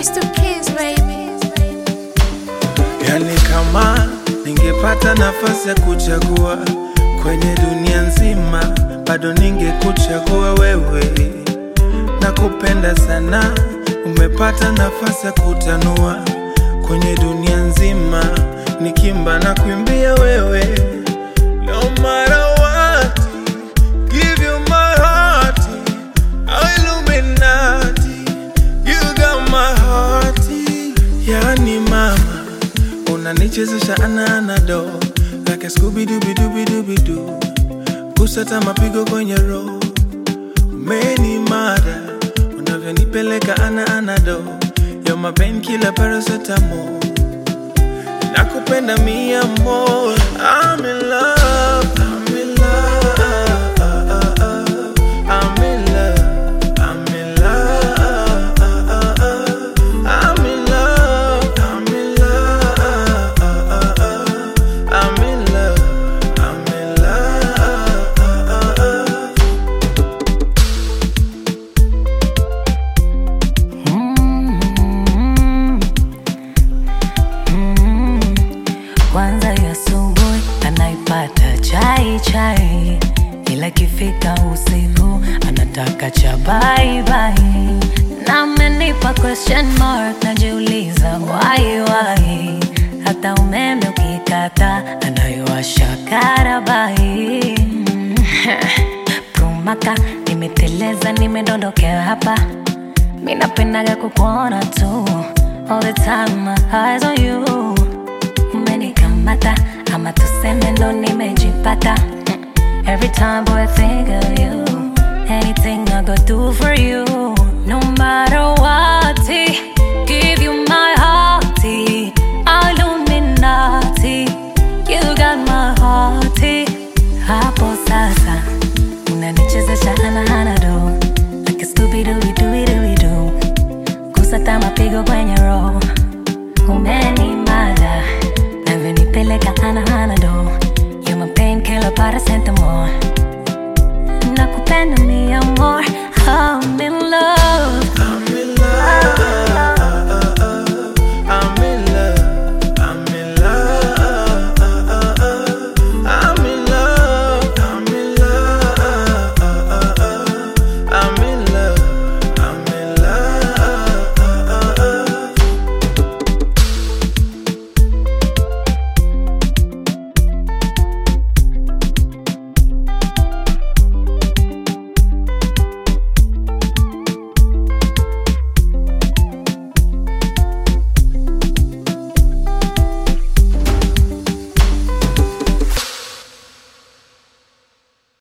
to kiss, baby. Yani kama ningepata nafasi ya kuchagua kwenye dunia nzima, bado ningekuchagua wewe. Nakupenda sana, umepata nafasi ya kutanua kwenye dunia nzima, nikimba na kuimbia wewe. No matter what, give you my heart, Illuminati, you got my heart. Yani mama, unanichezesha ananado like a Scooby-Dooby-Dooby-Dooby-Doo. Kusata mapigo kwenye roho, umenimada unavyonipeleka anado. You're my painkiller, paracetamol. Nakupenda mi amor. I'm in love, I'm in love, I'm in love, I'm in love, I'm in love, I'm in love, I'm in love, I'm in Kwanza ya asubuhi anaipata chai chai, ila kifika usiku anataka cha bye bye. Na amenipa question mark, najiuliza why. Hata umeme ukikata anaiwasha karabai. Kumaka nimeteleza, nimedondokea hapa. Mimi napendaga kukuona tu, all the time my eyes on you. Umenikamata ama tuseme ndo nimejipata. Every time boy I think of you, anything I go do for you. No matter what, give you my heart, Illuminati, you got my heart. Hapo sasa unanichezesha anado like a Scooby-Dooby-Dooby-Doo. Kusata mapigo kwenye